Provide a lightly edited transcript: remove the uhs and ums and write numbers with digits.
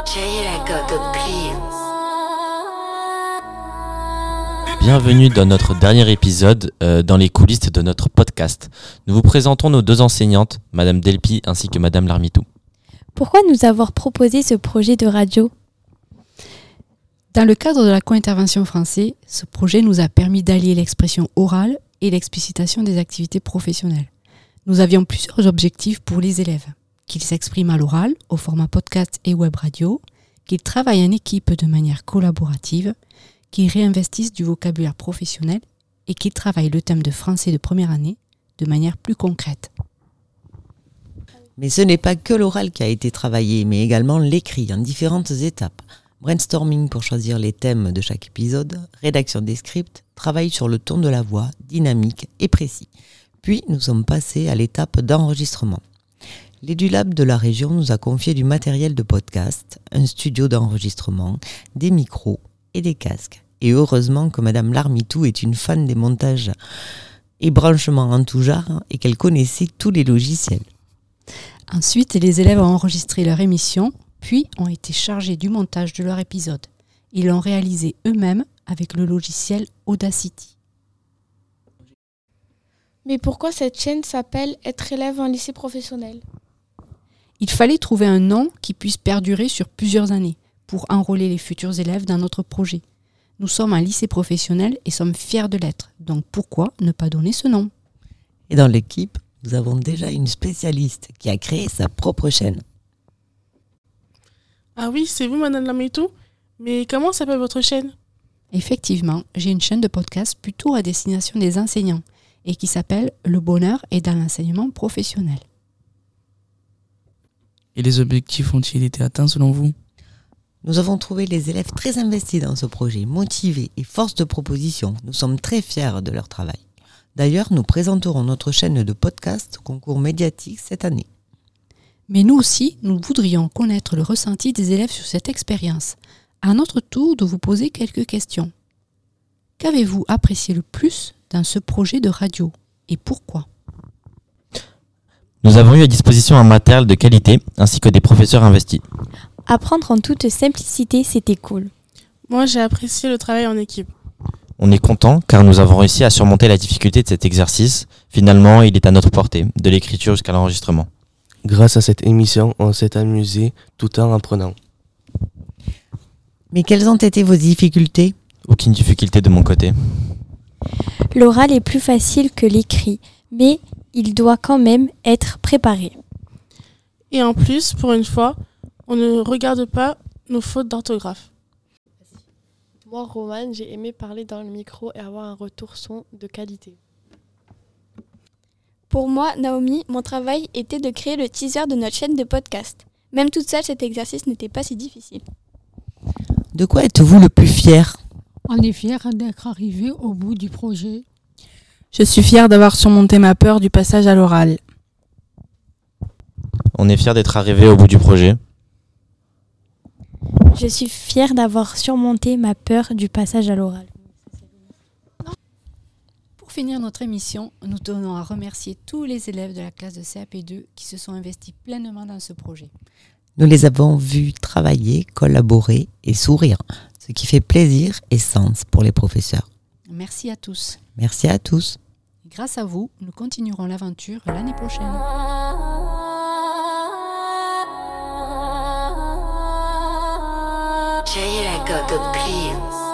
Bienvenue dans notre dernier épisode dans les coulisses de notre podcast. Nous vous présentons nos deux enseignantes, Madame Delpi ainsi que Madame Larmitou. Pourquoi nous avoir proposé ce projet de radio ? Dans le cadre de la co-intervention français, ce projet nous a permis d'allier l'expression orale et l'explicitation des activités professionnelles. Nous avions plusieurs objectifs pour les élèves. Qu'ils s'expriment à l'oral, au format podcast et web radio, qu'ils travaillent en équipe de manière collaborative, qu'ils réinvestissent du vocabulaire professionnel et qu'ils travaillent le thème de français de première année de manière plus concrète. Mais ce n'est pas que l'oral qui a été travaillé, mais également l'écrit en différentes étapes. Brainstorming pour choisir les thèmes de chaque épisode, rédaction des scripts, travail sur le ton de la voix, dynamique et précis. Puis nous sommes passés à l'étape d'enregistrement. L'EduLab de la région nous a confié du matériel de podcast, un studio d'enregistrement, des micros et des casques. Et heureusement que Madame Larmitou est une fan des montages et branchements en tout genre et qu'elle connaissait tous les logiciels. Ensuite, les élèves ont enregistré leur émission, puis ont été chargés du montage de leur épisode. Ils l'ont réalisé eux-mêmes avec le logiciel Audacity. Mais pourquoi cette chaîne s'appelle « Être élève en lycée professionnel » ? Il fallait trouver un nom qui puisse perdurer sur plusieurs années pour enrôler les futurs élèves dans notre projet. Nous sommes un lycée professionnel et sommes fiers de l'être, donc pourquoi ne pas donner ce nom ? Et dans l'équipe, nous avons déjà une spécialiste qui a créé sa propre chaîne. Ah oui, c'est vous, Madame Larmitou ? Mais comment s'appelle votre chaîne ? Effectivement, j'ai une chaîne de podcast plutôt à destination des enseignants et qui s'appelle « Le bonheur est dans l'enseignement professionnel ». Et les objectifs ont-ils été atteints selon vous ? Nous avons trouvé les élèves très investis dans ce projet, motivés et force de proposition. Nous sommes très fiers de leur travail. D'ailleurs, nous présenterons notre chaîne de podcast au concours médiatique cette année. Mais nous aussi, nous voudrions connaître le ressenti des élèves sur cette expérience. À notre tour de vous poser quelques questions. Qu'avez-vous apprécié le plus dans ce projet de radio et pourquoi ? Nous avons eu à disposition un matériel de qualité ainsi que des professeurs investis. Apprendre en toute simplicité, c'était cool. Moi, j'ai apprécié le travail en équipe. On est content car nous avons réussi à surmonter la difficulté de cet exercice. Finalement, il est à notre portée, de l'écriture jusqu'à l'enregistrement. Grâce à cette émission, on s'est amusé tout en apprenant. Mais quelles ont été vos difficultés ? Aucune difficulté de mon côté. L'oral est plus facile que l'écrit, mais il doit quand même être préparé. Et en plus, pour une fois, on ne regarde pas nos fautes d'orthographe. Moi, Romane, j'ai aimé parler dans le micro et avoir un retour son de qualité. Pour moi, Naomi, mon travail était de créer le teaser de notre chaîne de podcast. Même toute seule, cet exercice n'était pas si difficile. De quoi êtes-vous le plus fier ? On est fiers d'être arrivés au bout du projet. Je suis fière d'avoir surmonté ma peur du passage à l'oral. On est fiers d'être arrivés au bout du projet. Je suis fière d'avoir surmonté ma peur du passage à l'oral. Pour finir notre émission, nous tenons à remercier tous les élèves de la classe de CAP2 qui se sont investis pleinement dans ce projet. Nous les avons vus travailler, collaborer et sourire, ce qui fait plaisir et sens pour les professeurs. Merci à tous. Merci à tous. Grâce à vous, nous continuerons l'aventure l'année prochaine. Jay, I got the pills.